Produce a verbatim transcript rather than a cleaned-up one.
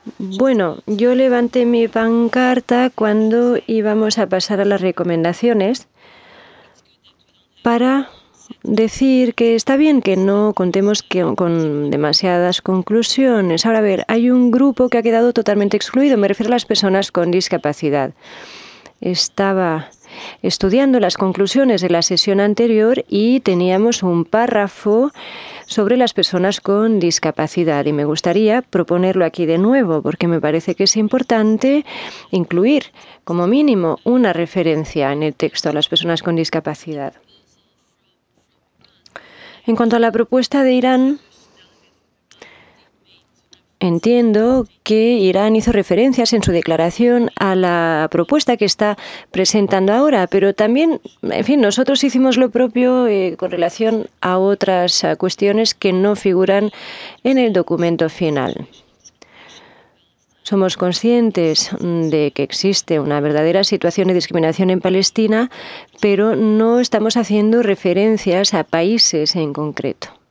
Bueno, yo levanté mi pancarta cuando íbamos a pasar a las recomendaciones para decir que está bien que no contemos que, con demasiadas conclusiones. Ahora, a ver, hay un grupo que ha quedado totalmente excluido. Me refiero a las personas con discapacidad. Estaba estudiando las conclusiones de la sesión anterior y teníamos un párrafo sobre las personas con discapacidad y me gustaría proponerlo aquí de nuevo porque me parece que es importante incluir como mínimo una referencia en el texto a las personas con discapacidad. En cuanto a la propuesta de Irán, entiendo que Irán hizo referencias en su declaración a la propuesta que está presentando ahora, pero también, en fin, nosotros hicimos lo propio eh, con relación a otras a cuestiones que no figuran en el documento final. Somos conscientes de que existe una verdadera situación de discriminación en Palestina, pero no estamos haciendo referencias a países en concreto.